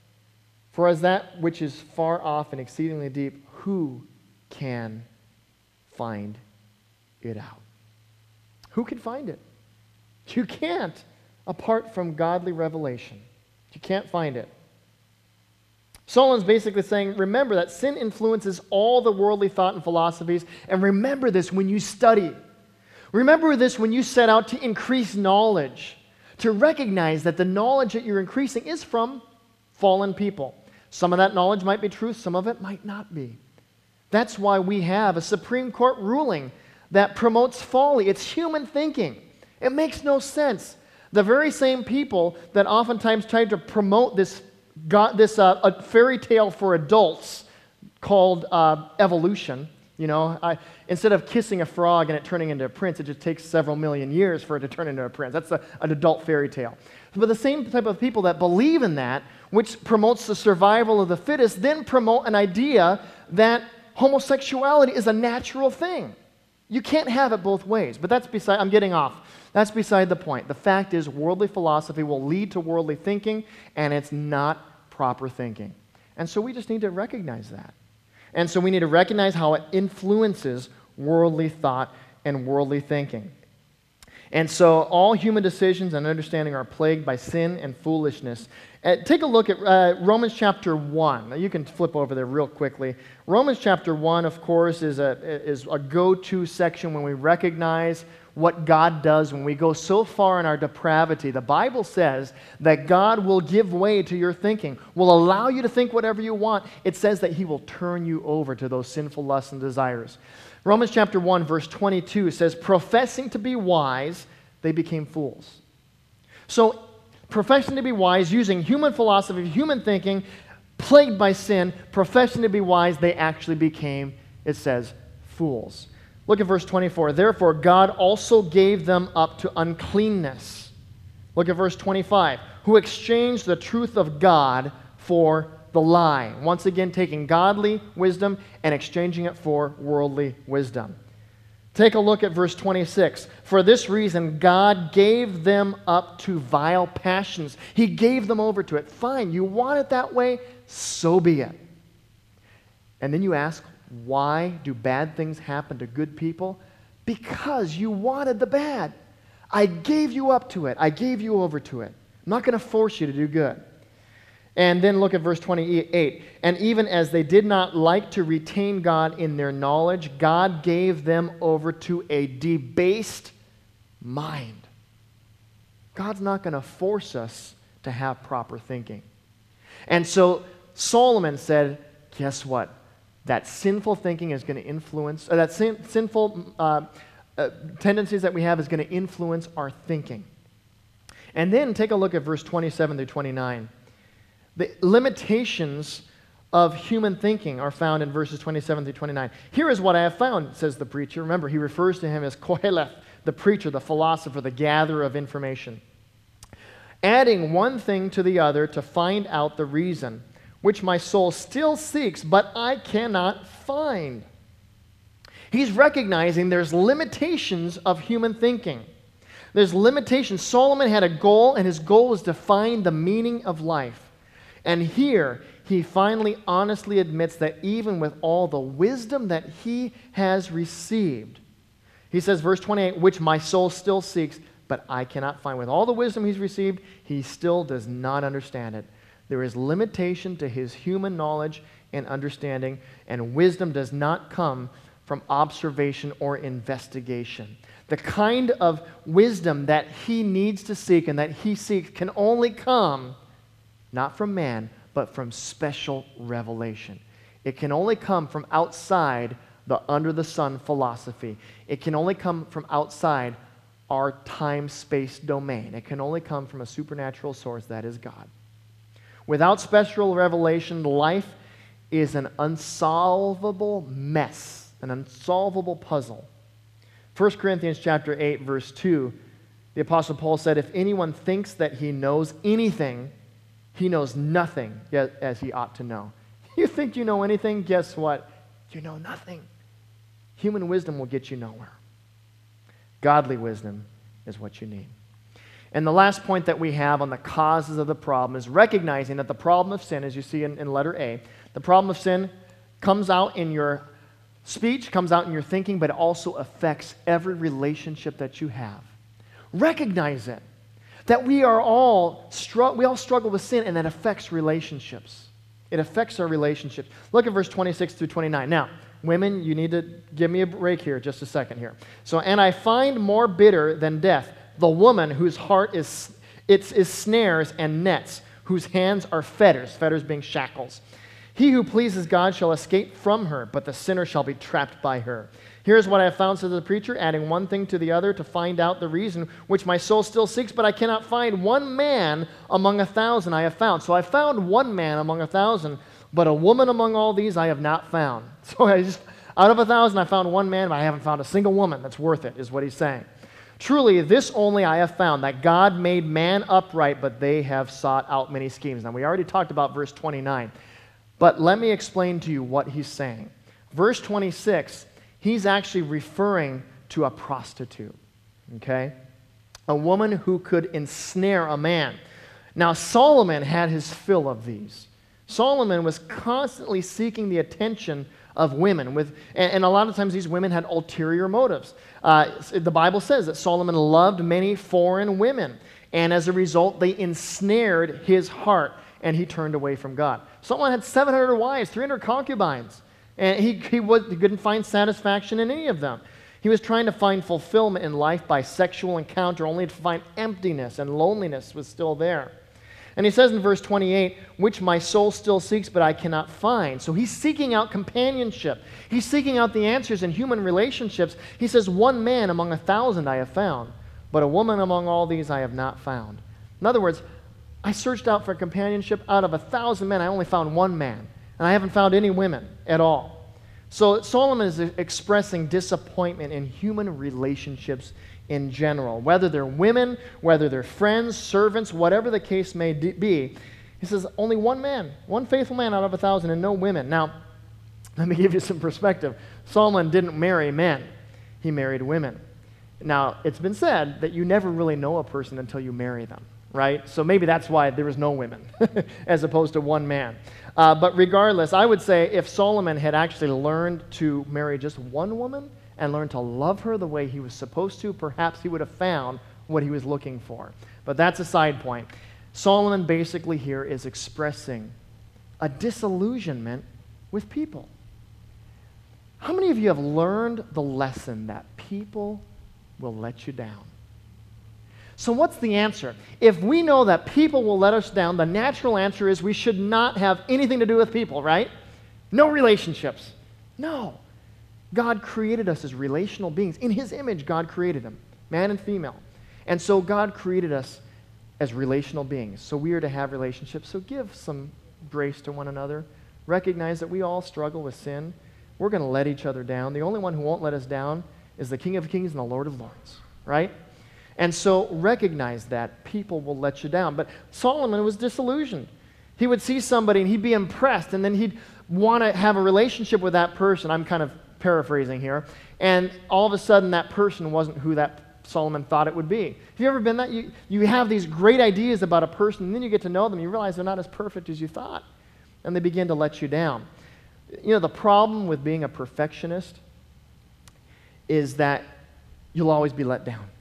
for as that which is far off and exceedingly deep, who can find it out? Who can find it? You can't, apart from godly revelation. You can't find it. Solomon's basically saying, remember that sin influences all the worldly thought and philosophies, and remember this when you study. Remember this when you set out to increase knowledge, to recognize that the knowledge that you're increasing is from fallen people. Some of that knowledge might be truth, some of it might not be. That's why we have a Supreme Court ruling that promotes folly. It's human thinking. It makes no sense. The very same people that oftentimes try to promote this, got this uh, a fairy tale for adults called uh, evolution. You know, I, instead of kissing a frog and it turning into a prince, it just takes several million years for it to turn into a prince. That's a, an adult fairy tale. But the same type of people that believe in that, which promotes the survival of the fittest, then promote an idea that homosexuality is a natural thing. You can't have it both ways. But that's beside, I'm getting off. That's beside the point. The fact is, worldly philosophy will lead to worldly thinking, and it's not proper thinking. And so we just need to recognize that. And so we need to recognize how it influences worldly thought and worldly thinking. And so all human decisions and understanding are plagued by sin and foolishness. Uh, take a look at uh, Romans chapter one. Now you can flip over there real quickly. Romans chapter one, of course, is a, is a go-to section when we recognize what God does when we go so far in our depravity. The Bible says that God will give way to your thinking, will allow you to think whatever you want. It says that He will turn you over to those sinful lusts and desires. Romans chapter one, verse twenty-two says, professing to be wise, they became fools. So, professing to be wise, using human philosophy, human thinking, plagued by sin, professing to be wise, they actually became, it says, fools. Look at verse twenty-four. Therefore, God also gave them up to uncleanness. Look at verse twenty-five. Who exchanged the truth of God for the lie. Once again, taking godly wisdom and exchanging it for worldly wisdom. Take a look at verse twenty-six. For this reason, God gave them up to vile passions. He gave them over to it. Fine, you want it that way? So be it. And then you ask, why do bad things happen to good people? Because you wanted the bad. I gave you up to it. I gave you over to it. I'm not going to force you to do good. And then look at verse twenty-eight. And even as they did not like to retain God in their knowledge, God gave them over to a debased mind. God's not going to force us to have proper thinking. And so Solomon said, guess what? That sinful thinking is going to influence, uh, that sin, sinful uh, uh, tendencies that we have is going to influence our thinking. And then take a look at verse twenty-seven through twenty-nine. The limitations of human thinking are found in verses twenty-seven through twenty-nine. Here is what I have found, says the preacher. Remember, he refers to him as Koheleth, the preacher, the philosopher, the gatherer of information. Adding one thing to the other to find out the reason, which my soul still seeks, but I cannot find. He's recognizing there's limitations of human thinking. There's limitations. Solomon had a goal, and his goal was to find the meaning of life. And here, he finally honestly admits that even with all the wisdom that he has received, he says, verse twenty-eight, which my soul still seeks, but I cannot find. With all the wisdom he's received, he still does not understand it. There is limitation to his human knowledge and understanding, and wisdom does not come from observation or investigation. The kind of wisdom that he needs to seek and that he seeks can only come not from man, but from special revelation. It can only come from outside the under-the-sun philosophy. It can only come from outside our time-space domain. It can only come from a supernatural source, that is God. Without special revelation, life is an unsolvable mess, an unsolvable puzzle. First Corinthians chapter eight, verse two, the Apostle Paul said, if anyone thinks that he knows anything, he knows nothing yet as he ought to know. You think you know anything? Guess what? You know nothing. Human wisdom will get you nowhere. Godly wisdom is what you need. And the last point that we have on the causes of the problem is recognizing that the problem of sin, as you see in, in letter A, the problem of sin comes out in your speech, comes out in your thinking, but it also affects every relationship that you have. Recognize it. That we are all, str- we all struggle with sin, and that affects relationships. It affects our relationships. Look at verse twenty-six through twenty-nine. Now, women, you need to give me a break here, just a second here. So, and I find more bitter than death the woman whose heart is, it's, is snares and nets, whose hands are fetters, fetters being shackles. He who pleases God shall escape from her, but the sinner shall be trapped by her. Here's what I have found, says the preacher, adding one thing to the other to find out the reason which my soul still seeks, but I cannot find one man among a thousand I have found. So I found one man among a thousand, but a woman among all these I have not found. So I just, out of a thousand I found one man, but I haven't found a single woman that's worth it, is what he's saying. Truly, this only I have found, that God made man upright, but they have sought out many schemes. Now, we already talked about verse twenty-nine, but let me explain to you what he's saying. Verse twenty-six, he's actually referring to a prostitute, okay? A woman who could ensnare a man. Now, Solomon had his fill of these. Solomon was constantly seeking the attention of women, with, and, and a lot of times these women had ulterior motives. Uh, the Bible says that Solomon loved many foreign women, and as a result, they ensnared his heart, and he turned away from God. Solomon had seven hundred wives, three hundred concubines, and he, he, was, he couldn't find satisfaction in any of them. He was trying to find fulfillment in life by sexual encounter, only to find emptiness and loneliness was still there. And he says in verse twenty-eight, which my soul still seeks, but I cannot find. So he's seeking out companionship. He's seeking out the answers in human relationships. He says, one man among a thousand I have found, but a woman among all these I have not found. In other words, I searched out for companionship. Out of a thousand men, I only found one man. And I haven't found any women at all. So Solomon is expressing disappointment in human relationships in general, whether they're women, whether they're friends, servants, whatever the case may be. He says, only one man, one faithful man out of a thousand, and no women. Now, let me give you some perspective. Solomon didn't marry men. He married women. Now, it's been said that you never really know a person until you marry them, right? So maybe that's why there was no women, as opposed to one man. Uh, but regardless, I would say if Solomon had actually learned to marry just one woman, and learn to love her the way he was supposed to, perhaps he would have found what he was looking for. But that's a side point. Solomon basically here is expressing a disillusionment with people. How many of you have learned the lesson that people will let you down? So what's the answer? If we know that people will let us down, the natural answer is we should not have anything to do with people, right? No relationships. No. God created us as relational beings. In His image, God created them, man and female. And so God created us as relational beings. So we are to have relationships. So give some grace to one another. Recognize that we all struggle with sin. We're going to let each other down. The only one who won't let us down is the King of Kings and the Lord of Lords, right? And so recognize that people will let you down. But Solomon was disillusioned. He would see somebody and he'd be impressed, and then he'd want to have a relationship with that person. I'm kind of paraphrasing here. And all of a sudden, that person wasn't who that Solomon thought it would be. Have you ever been that? You, you have these great ideas about a person, and then you get to know them, and you realize they're not as perfect as you thought, and they begin to let you down. You know, the problem with being a perfectionist is that you'll always be let down.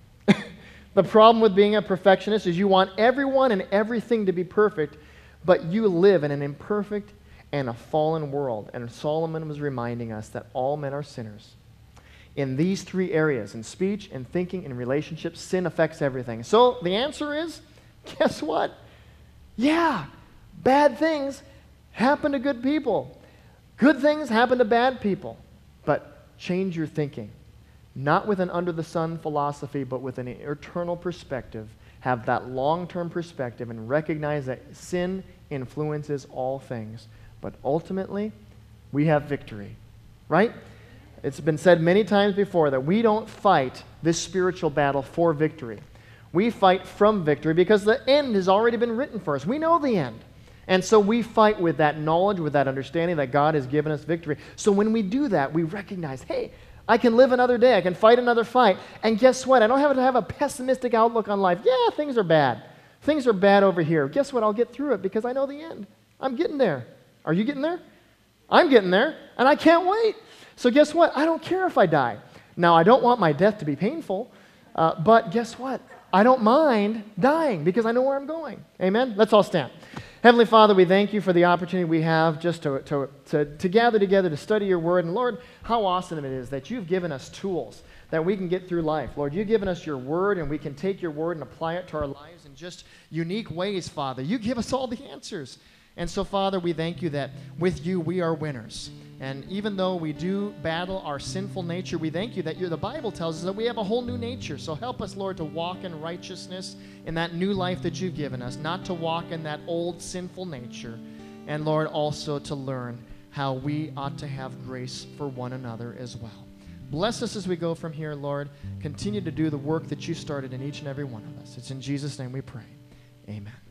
The problem with being a perfectionist is you want everyone and everything to be perfect, but you live in an imperfect and a fallen world. And Solomon was reminding us that all men are sinners. In these three areas, in speech, in thinking, in relationships, sin affects everything. So the answer is, guess what? Yeah, bad things happen to good people. Good things happen to bad people. But change your thinking. Not with an under-the-sun philosophy, but with an eternal perspective. Have that long-term perspective and recognize that sin influences all things. But ultimately, we have victory, right? It's been said many times before that we don't fight this spiritual battle for victory. We fight from victory because the end has already been written for us. We know the end. And so we fight with that knowledge, with that understanding that God has given us victory. So when we do that, we recognize, hey, I can live another day. I can fight another fight. And guess what? I don't have to have a pessimistic outlook on life. Yeah, things are bad. Things are bad over here. Guess what? I'll get through it because I know the end. I'm getting there. Are you getting there? I'm getting there, and I can't wait. So guess what? I don't care if I die. Now, I don't want my death to be painful, uh, but guess what? I don't mind dying because I know where I'm going. Amen? Let's all stand. Heavenly Father, we thank you for the opportunity we have just to, to, to, to gather together to study your word. And Lord, how awesome it is that you've given us tools that we can get through life. Lord, you've given us your word, and we can take your word and apply it to our lives in just unique ways, Father. You give us all the answers. And so, Father, we thank you that with you we are winners. And even though we do battle our sinful nature, we thank you that you're, the Bible tells us that we have a whole new nature. So help us, Lord, to walk in righteousness in that new life that you've given us, not to walk in that old sinful nature. And, Lord, also to learn how we ought to have grace for one another as well. Bless us as we go from here, Lord. Continue to do the work that you started in each and every one of us. It's in Jesus' name we pray. Amen.